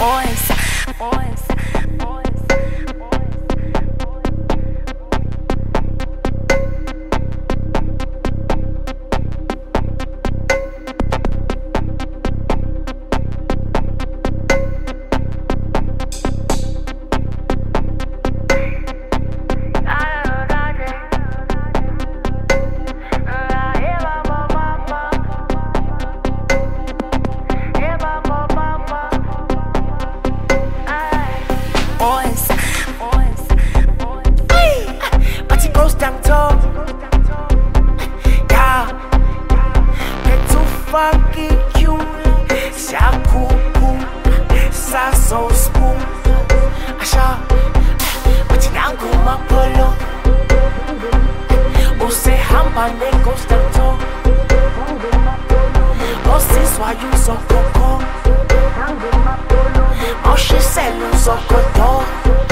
But it goes down tall. Yeah, they're too fucking cute. Shakuku, sa so smooth. Asha, but nangu mapolo. Ose hamba ne goes down tall. Ose swayu so coco. Oh, she selling so coco.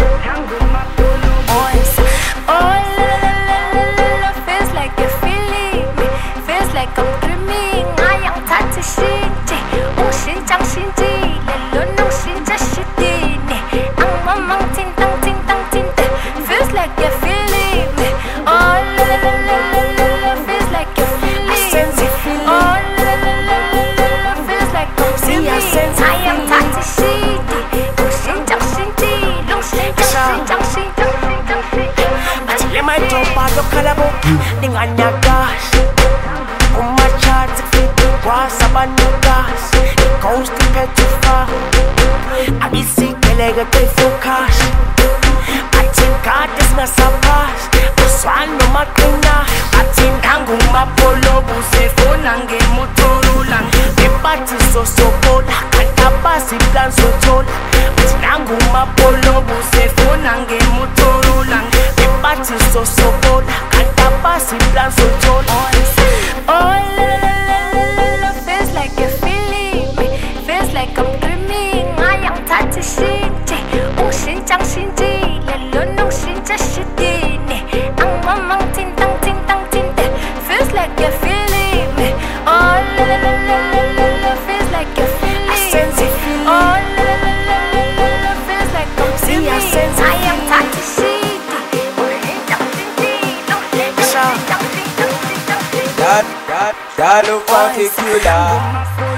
My tropa lo kalabo dengan nyagas umacha tefiti kwa sabanugas coast to petrifa abisi kelega te focus I think God is my sapas uswano makina atindangu mapolo busefo nange motorola epati sosobola katabasi plan sotola atindangu mapolo busefo nange motorola epati sosobola katabasi plan sotola. Feels like you're feeling me, feels like I'm dreaming. I am touching shit. Oh, xin chang xin ji, le lo no xin just shit. Ang mamang tin tang tin. Feels like you're feeling me. Oh, feels like you're feeling me. Oh, feels like I'm dreaming. I am touching shit. That look particular.